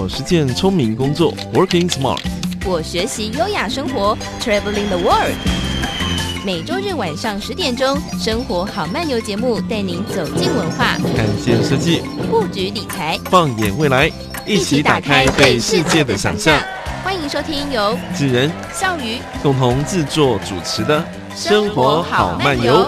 我实践聪明工作 Working Smart， 我学习优雅生活 Traveling the World。每周日晚上10点钟，生活好漫游节目带您走进文化， 看见设计， 布局理财， 放眼未来，一起打开对世界的想象。 欢迎收听由智仁、 笑鱼共同制作主持的生活好漫游。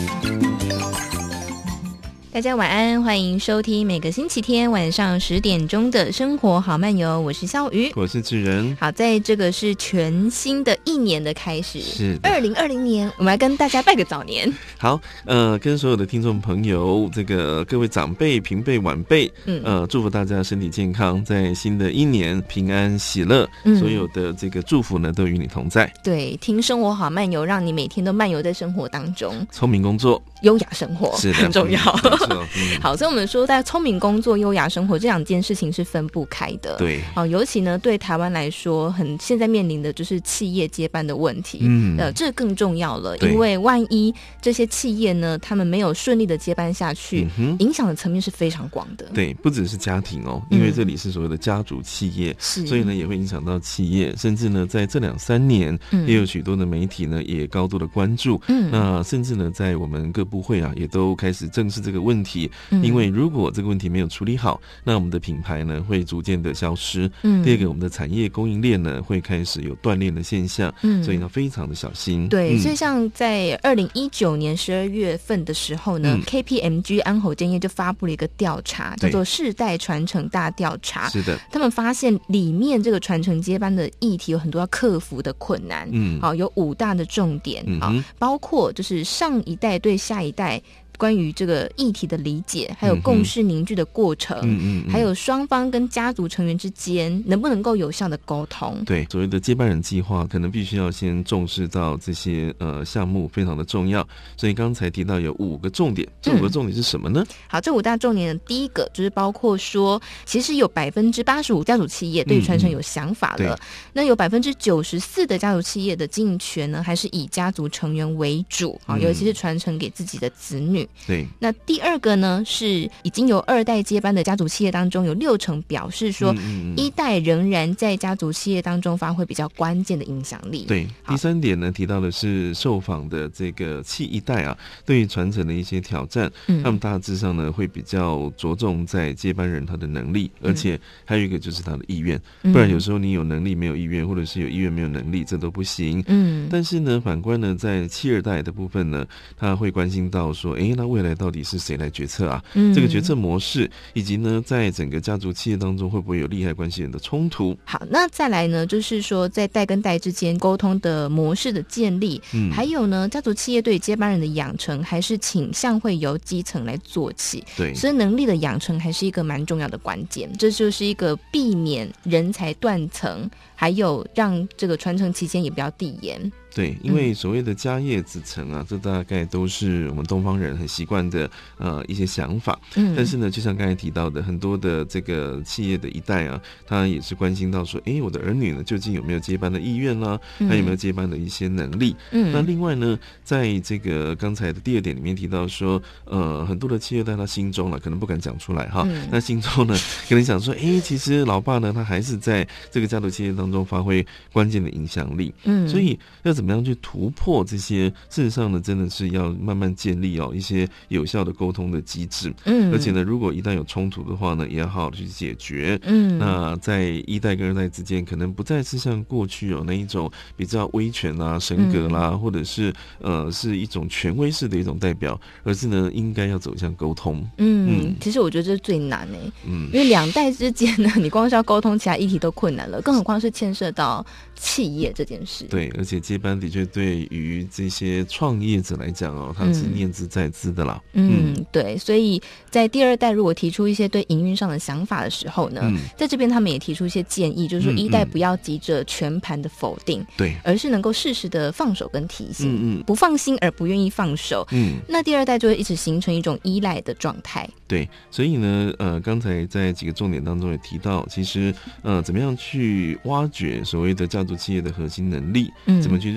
大家晚安，欢迎收听每个星期天晚上10点钟的生活好漫游，我是笑鱼， 我是智仁。 好，在这个是全新的一年的开始， 是 2020年，我们来跟大家拜个早年。 好，跟所有的听众朋友，这个各位长辈、平辈、晚辈，祝福大家身体健康，在新的一年平安喜乐，所有的这个祝福呢都与你同在。 对，听生活好漫游，让你每天都漫游在生活当中， 聪明工作， 优雅生活是的很重要。 好， 所以我们说，在聪明工作、优雅生活这两件事情是分不开的。 对， 尤其呢，对台湾来说，现在面临的就是企业接班的问题。这更重要了，因为万一这些企业呢，他们没有顺利的接班下去，影响的层面是非常广的。 对，不只是家庭哦，因为这里是所谓的家族企业，所以呢也会影响到企业，甚至呢在这2-3年，也有许多的媒体呢也高度的关注。那甚至呢在我们各部会啊，也都开始正视这个问题。因为如果这个问题没有处理好，那我们的品牌呢会逐渐的消失。第二个，我们的产业供应链呢会开始有断裂的现象。所以呢非常的小心。 对，所以像在2019年12月份的时候呢，KPMG 安侯建业就发布了一个调查，叫做世代传承大调查。 是的， 他们发现里面这个传承接班的议题有很多要克服的困难。有5大的重点。包括就是上一代对下一代关于这个议题的理解，还有共识凝聚的过程，还有双方跟家族成员之间能不能够有效的沟通。 对，所谓的接班人计划可能必须要先重视到这些项目非常的重要。所以刚才提到有5个重点，这5个重点是什么呢？ 好，这5大重点的第一个就是包括说，其实有85%家族企业对于传承有想法了，那有94%的家族企业的经营权呢，还是以家族成员为主，尤其是传承给自己的子女。 对， 那第二个呢，是已经由2代接班的家族企业当中，有60%表示说1代仍然在家族企业当中发挥比较关键的影响力。 对，第3点呢，提到的是受访的这个企1代啊，对于传承的一些挑战，他们大致上呢会比较着重在接班人他的能力，而且还有一个就是他的意愿。不然有时候你有能力没有意愿，或者是有意愿没有能力，这都不行。但是呢，反观呢，在企2代的部分呢，他会关心到说，那未来到底是谁来决策啊？这个决策模式，以及呢，在整个家族企业当中会不会有利害关系人的冲突？ 好，那再来呢，就是说在代跟代之间沟通的模式的建立，还有呢，家族企业对接班人的养成，还是倾向会由基层来做起。 对， 所以能力的养成还是一个蛮重要的关键。这就是一个避免人才断层，还有让这个传承期间也比较递延。 对，因为所谓的家业子承啊，这大概都是我们东方人很习惯的一些想法。但是呢，就像刚才提到的，很多的这个企业的1代啊，他也是关心到说，我的儿女呢究竟有没有接班的意愿啦，他有没有接班的一些能力。那另外呢，在这个刚才的第2点里面提到说，很多的企2代他心中可能不敢讲出来哈，那心中呢可能想说，其实老爸呢他还是在这个家族企业当中发挥关键的影响力。所以要怎么样去突破这些？事实上呢，真的是要慢慢建立一些有效的沟通的机制。而且呢，如果一旦有冲突的话呢，也要好好的去解决。那在1代跟2代之间，可能不再是像过去那一种比较威权啦、神格啦，或者是是一种权威式的一种代表，而是呢，应该要走向沟通。 其实我觉得这是最难因为2代之间呢，你光是要沟通其他议题都困难了，更何况是牵涉到企业这件事。 对，而且接班的确对于这些创业者来讲他是念兹在兹的啦。 对，所以在第2代如果提出一些对营运上的想法的时候呢，在这边他们也提出一些建议，就是说1代不要急着全盘的否定，对，而是能够适时的放手跟提醒，不放心而不愿意放手，那第2代就会一直形成一种依赖的状态。 对，所以呢，刚才在几个重点当中也提到，其实怎么样去挖掘所谓的家族企业的核心能力，怎么去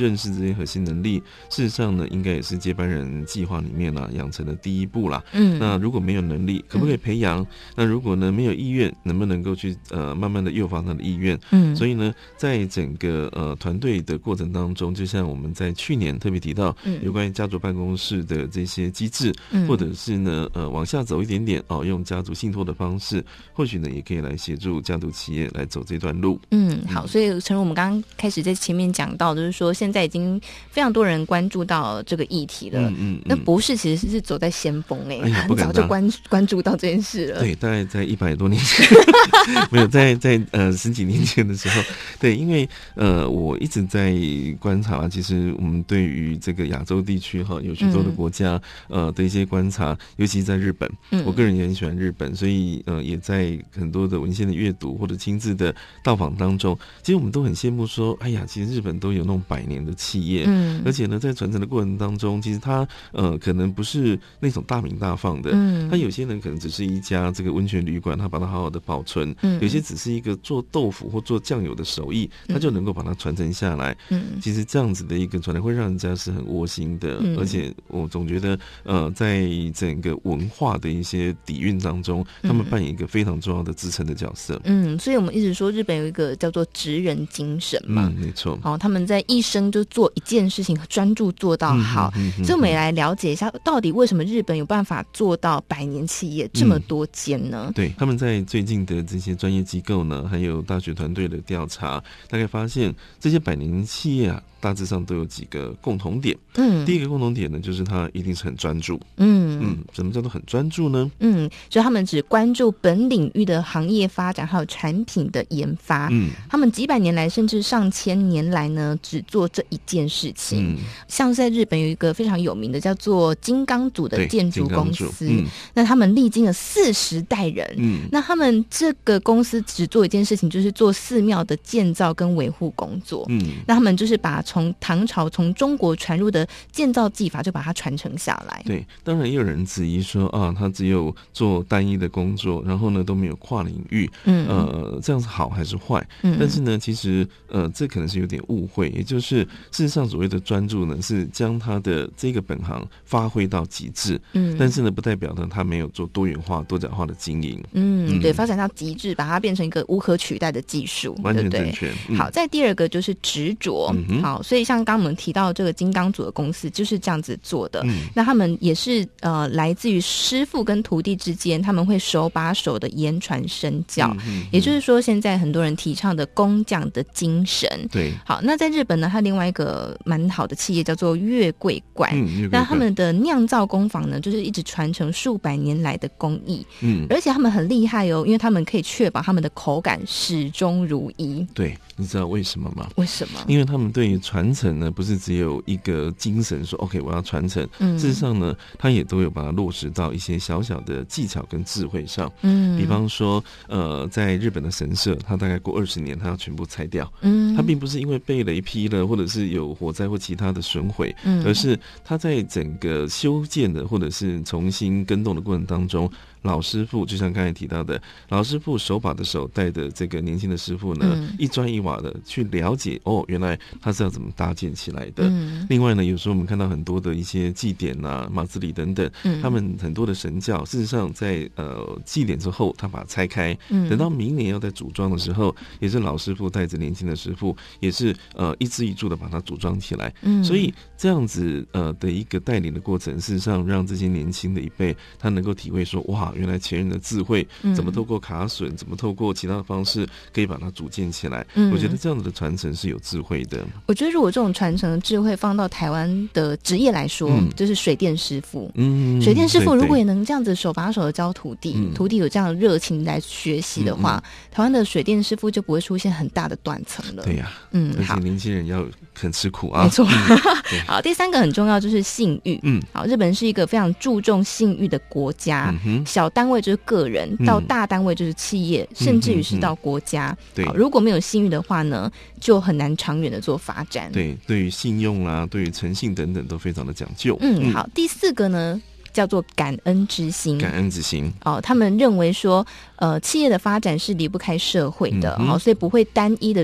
认识这些核心能力，事实上呢，应该也是接班人计划里面养成的第一步啦。那如果没有能力，可不可以培养？那如果呢没有意愿，能不能够去慢慢的诱发他的意愿？所以呢，在整个团队的过程当中，就像我们在去年特别提到有关于家族办公室的这些机制，或者是呢往下走一点点用家族信托的方式，或许呢也可以来协助家族企业来走这段路。 好，所以陈如我们刚刚开始在前面讲到，就是说现在已经非常多人关注到这个议题了。那博士其实是走在先锋很早就关注到这件事了。 对，大概在100多年前，没有在10几年前的时候，对，因为我一直在观察，其实我们对于这个亚洲地区有许多的国家的一些观察，尤其在日本，我个人也很喜欢日本，所以也在很多的文献的阅读或者亲自的到访当中，其实我们都很羡慕说，哎呀，其实日本都有那种100年的企业，而且呢，在传承的过程当中，其实它可能不是那种大名大放的，它有些人可能只是一家这个温泉旅馆，他把它好好的保存，有些只是一个做豆腐或做酱油的手艺，他就能够把它传承下来。其实这样子的一个传承会让人家是很窝心的，而且我总觉得在整个文化的一些底蕴当中，他们扮演一个非常重要的支撑的角色。 所以我们一直说日本有一个叫做职人精神嘛， 没错。 他们在一生就做一件事情，专注做到好。所以我们也来了解一下，到底为什么日本有办法做到100年企业这么多间呢？ 对，他们在最近的这些专业机构呢，还有大学团队的调查，大概发现这些100年企业大致上都有几个共同点。第一个共同点呢，就是它一定是很专注。什么叫做很专注呢？ 就他们只关注本领域的行业发展，还有产品的研发。他们几百年来，甚至上千年来呢，只做这一件事情。像是在日本有一个非常有名的叫做金刚组的建筑公司，那他们历经了40代人。那他们这个公司只做一件事情，就是做寺庙的建造跟维护工作。那他们就是把从唐朝从中国传入的建造技法就把它传承下来。 对，当然也有人质疑说他只有做单一的工作，然后呢都没有跨领域。这样是好还是坏？但是呢，其实这可能是有点误会，也就是事实上所谓的专注呢，是将他的这个本行发挥到极致。但是呢，不代表呢他没有做多元化、多角化的经营。 对，发展到极致，把它变成一个无可取代的技术， 完全正确。 好，再第二个就是执着。好，所以像刚刚我们提到这个金刚组的公司就是这样子做的。那他们也是来自于师傅跟徒弟之间，他们会手把手的言传身教。也就是说，现在很多人提倡的工匠的精神。 对， 好，那在日本呢，它另外一个蛮好的企业叫做月桂冠。那他们的酿造工坊呢，就是一直传承数百年来的工艺。而且他们很厉害因为他们可以确保他们的口感始终如一。 对，你知道为什么吗？ 为什么？ 因为他们对于传承呢，不是只有一个精神说 OK 我要传承，事实上呢，他也都有把它落实到一些小小的技巧跟智慧上。比方说在日本的神社，它大概过20年它要全部拆掉。它并不是因为被雷劈了，或者是有火灾或其他的损毁，而是它在整个修建的或者是重新更动的过程当中，老师傅就像刚才提到的，老师傅手把的手带的这个年轻的师傅呢，一砖一瓦的去了解原来他是要怎么搭建起来的。另外呢，有时候我们看到很多的一些祭典马自里等等，他们很多的神教，事实上在祭典之后，他把它拆开，等到明年要在组装的时候，也是老师傅带着年轻的师傅，也是一支一柱的把它组装起来。所以这样子的一个带领的过程，事实上让这些年轻的一辈他能够体会说，哇，原来前人的智慧怎么透过卡榫，怎么透过其他的方式可以把它组建起来。我觉得这样子的传承是有智慧的。 我觉得如果这种传承的智慧放到台湾的职业来说，就是水电师傅。水电师傅如果也能这样子手把手的教徒弟，徒弟有这样的热情来学习的话，台湾的水电师傅就不会出现很大的断层了。 对呀，而且年轻人要肯吃苦啊。 没错。好，第三个很重要就是信誉。好，日本是一个非常注重信誉的国家。小单位就是个人，到大单位就是企业，甚至于是到国家。好，如果没有信誉的话呢，就很难长远的做发展。 对，对于信用对于诚信等等都非常的讲究。 好，第四个呢叫做感恩之心。 感恩之心他们认为说企业的发展是离不开社会的，所以不会单一的去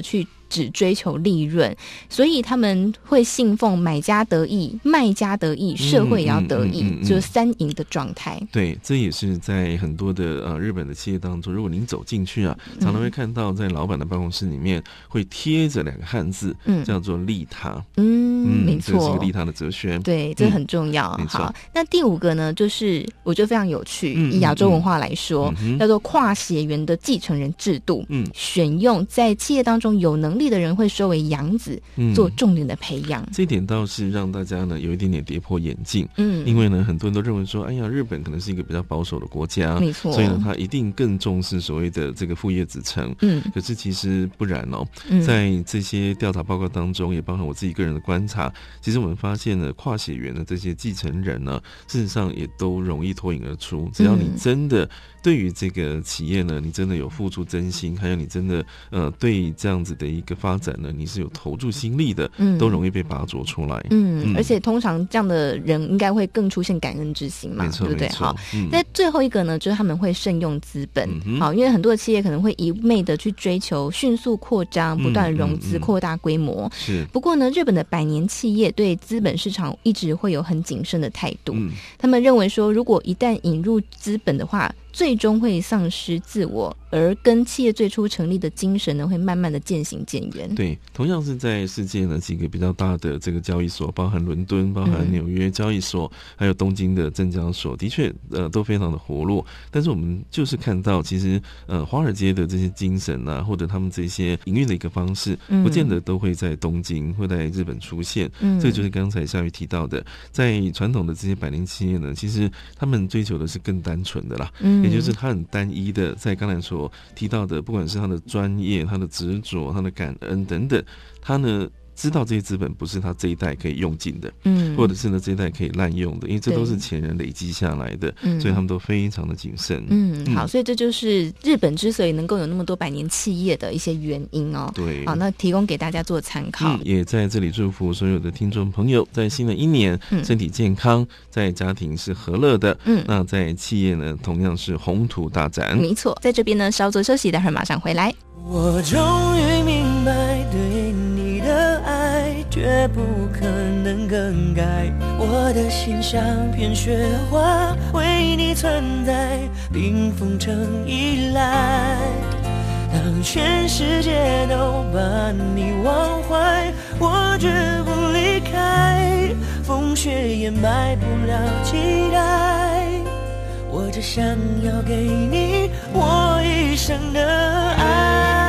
只追求利润，所以他们会信奉买家得益、卖家得益、社会也要得益，就是三赢的状态。 对，这也是在很多的日本的企业当中，如果您走进去啊，常常会看到在老板的办公室里面会贴着2个汉字，叫做利他。 没错， 这是个利他的哲学。 对，这很重要。好，那第5个呢，就是我觉得非常有趣，以亚洲文化来说，叫做跨血缘的继承人制度。选用在企业当中有能力的人会收为养子，做重点的培养。 这一点倒是让大家呢有一点点跌破眼镜。因为呢很多人都认为说，哎呀，日本可能是一个比较保守的国家， 没错， 所以呢他一定更重视所谓的这个父业子承。可是其实不然哦。在这些调查报告当中，也包含我自己个人的观察，其实我们发现呢，跨血缘的这些继承人呢，事实上也都容易脱颖而出。只要你真的对于这个企业呢，你真的有付出真心，还有你真的对这样子的一个发展呢，你是有投注心力的，都容易被拔擢出来。 而且通常这样的人应该会更出现感恩之心嘛，对不对？好，在最后一个呢，就是他们会慎用资本。好，因为很多的企业可能会一昧的去追求迅速扩张，不断融资扩大规模。是。不过呢，日本的百年企业对资本市场一直会有很谨慎的态度。他们认为说，如果一旦引入资本的话，最终会丧失自我，而跟企业最初成立的精神呢，会慢慢的渐行渐远。 对，同样是在世界呢几个比较大的这个交易所，包含伦敦、包含纽约交易所，还有东京的证交所，的确都非常的活络。但是我们就是看到，其实华尔街的这些精神啊，或者他们这些营运的一个方式，不见得都会在东京会在日本出现。这个就是刚才夏瑜提到的，在传统的这些百年企业呢，其实他们追求的是更单纯的啦。也就是他很单一的，在刚才所提到的，不管是他的专业、他的执着、他的感恩等等，他呢知道这些资本不是他这一代可以用尽的，或者是呢这一代可以滥用的，因为这都是前人累积下来的，所以他们都非常的谨慎。 好，所以这就是日本之所以能够有那么多百年企业的一些原因哦。 对， 好，那提供给大家做参考。 也在这里祝福所有的听众朋友，在新的一年身体健康，在家庭是和乐的。那在企业呢，同样是宏图大展。 没错，在这边呢稍作休息，待会儿马上回来。 我终于明白，对你的爱绝不可能更改，我的心像片雪花，为你存在，冰封成依赖。当全世界都把你忘怀，我绝不离开，风雪掩埋不了期待，我只想要给你我一生的爱。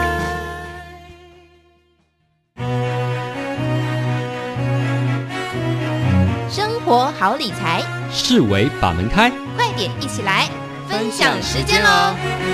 生活好理财， 视为把门开， 快点一起来分享时间咯。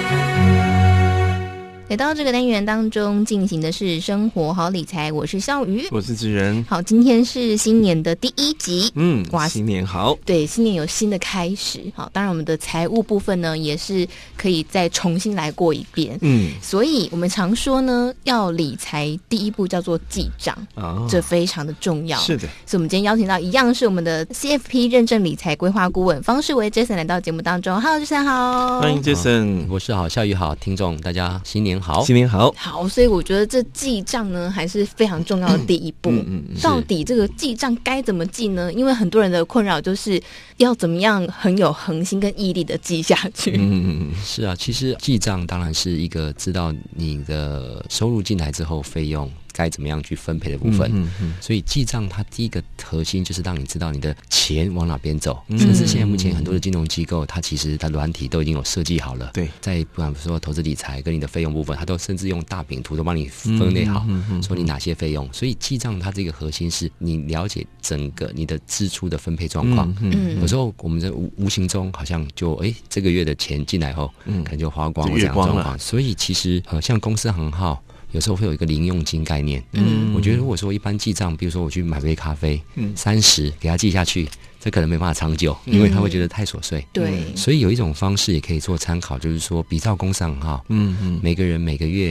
来到这个单元当中进行的是生活好理财，我是笑瑜， 我是志仁。 好，今天是新年的第1集。 哇，新年好。 对，新年有新的开始。好，当然我们的财务部分呢也是可以再重新来过一遍。所以我们常说呢，要理财第一步叫做记账，这非常的重要。 是的， 所以我们今天邀请到一样是我们的 CFP 认证理财规划顾问方世维 Jason 来到节目当中。Hello Jason 好。 欢迎 Jason。 我是好，笑瑜好，听众大家新年好。 新年好。 好，所以我觉得这记账呢还是非常重要的第一步。到底这个记账该怎么记呢？因为很多人的困扰就是要怎么样很有恒心跟毅力的记下去。 是啊，其实记账当然是一个知道你的收入进来之后费用该怎么样去分配的部分。所以记账它第一个核心就是让你知道你的钱往哪边走。甚至现在目前很多的金融机构，它其实它软体都已经有设计好了。对，在不管说投资理财跟你的费用部分，它都甚至用大饼图都帮你分类好，说你哪些费用。所以记账它这个核心是你了解整个你的支出的分配状况。有时候我们在无形中好像就这个月的钱进来后，可能就花光了这样的状况。所以其实像公司行号有时候会有一个零用金概念。我觉得如果说一般记账，比如说我去买杯咖啡，30给他记下去，这可能没办法长久，因为他会觉得太琐碎。 对， 所以有一种方式也可以做参考，就是说比照公司行号，每个人每个月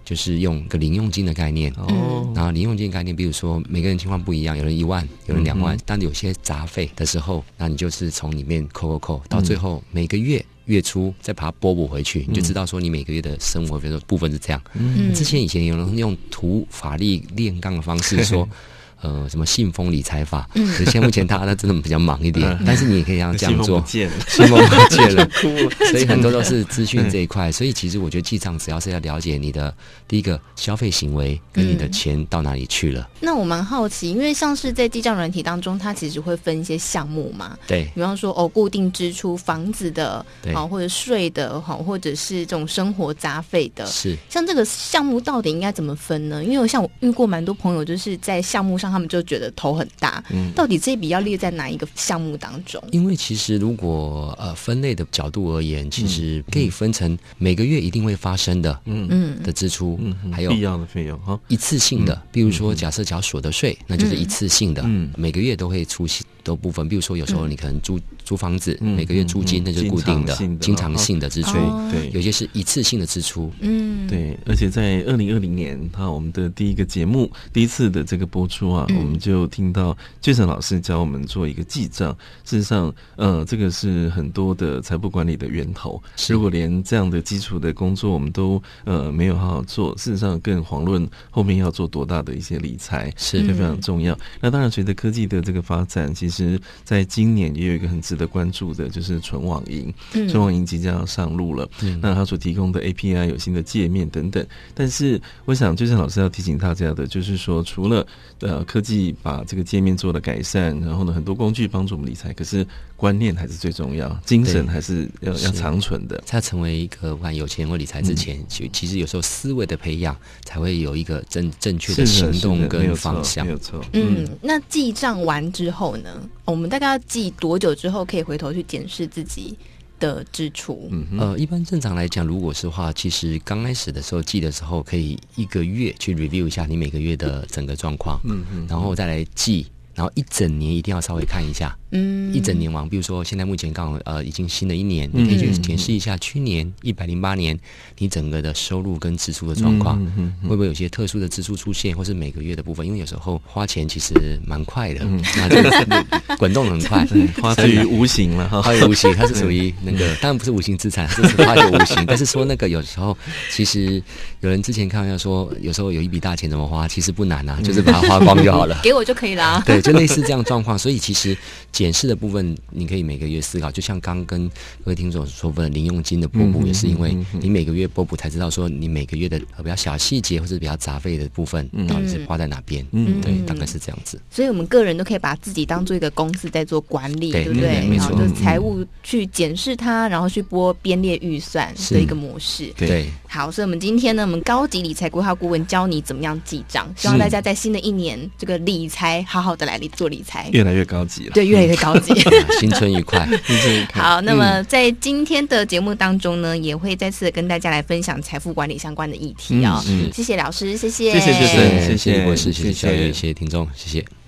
就是用个零用金的概念。然后零用金的概念，比如说每个人情况不一样，有人1万，有人2万，但有些杂费的时候，那你就是从里面扣，到最后每个月初再把它拨补回去，你就知道说你每个月的生活的部分是这样。之前以前有人用土法力炼钢的方式说什么信封理财法，可是现在目前大家真的比较忙一点，但是你也可以让这样做，信封不见了，所以很多都是资讯这一块。所以其实我觉得记账只要是要了解你的第一个消费行为跟你的钱到哪里去了。 那我蛮好奇，因为像是在记账软体当中，它其实会分一些项目嘛， 对， 比方说固定支出，房子的或者税的或者是这种生活杂费的， 是像这个项目到底应该怎么分呢？因为像我遇过蛮多朋友，就是在项目上他们就觉得头很大，到底这笔要列在哪一个项目当中？ 因为其实如果分类的角度而言，其实可以分成每个月一定会发生的的支出，还有必要的费用一次性的，比如说假设缴所得税，那就是一次性的，每个月都会出现的部分。比如说有时候你可能租房子，每个月租金那就是固定的经常性的支出， 对， 有些是一次性的支出。 对，而且在2020年我们的第一个节目第一次的这个播出我们就听到Jason老师教我们做一个记账。事实上这个是很多的财富管理的源头，如果连这样的基础的工作我们都没有好好做，事实上更遑论后面要做多大的一些理财， 是非常重要。那当然随着科技的这个发展，其实在今年也有一个很值得关注的，就是纯网银。纯网银即将要上路了，那它所提供的 API 有新的界面等等。但是我想就是老师要提醒大家的，就是说除了科技把这个界面做了改善，然后呢很多工具帮助我们理财，可是观念还是最重要，精神还是要长存的。 在成为一个不管有钱或理财之前，其实有时候思维的培养才会有一个正确的行动跟方向。 没有错。 那记账完之后呢，我们大概要记多久之后可以回头去检视自己的支出？ 一般正常来讲，如果是话，其实刚开始的时候记的时候，可以1个月去 review 一下你每个月的整个状况，然后再来记，然后1整年一定要稍微看一下。1整年完，比如说现在目前刚好已经新的一年，你可以去检视一下去年108年你整个的收入跟支出的状况，会不会有些特殊的支出出现，或是每个月的部分，因为有时候花钱其实蛮快的，那这个滚动很快， 花之于无形了花于无形，它是属于那个当然不是无形资产，这是花于无形。但是说那个有时候其实有人之前开玩笑说，有时候有一笔大钱怎么花，其实不难啊，就是把它花光就好了， 给我就可以了。 对，就类似这样状况。所以其实检视的部分，你可以每个月思考，就像刚跟各位听众所说的零用金的拨补，也是因为你每个月拨补才知道说你每个月的比较小细节或者比较杂费的部分到底是花在哪边。对，大概是这样子。 所以我们个人都可以把自己当做一个公司在做管理，对不对？ 没错， 然后就财务去检视它，然后去编列预算的一个模式。 对， 好，所以我们今天呢，我们高级理财规划顾问教你怎么样记账，希望大家在新的一年这个理财好好的来做理财， 越来越高级了。 对，越来越高级。 新春愉快。 好，那么在今天的节目当中呢，也会再次跟大家来分享财富管理相关的议题谢谢老师，谢谢， 谢谢， 谢谢博士，谢谢小月，谢谢听众，谢谢。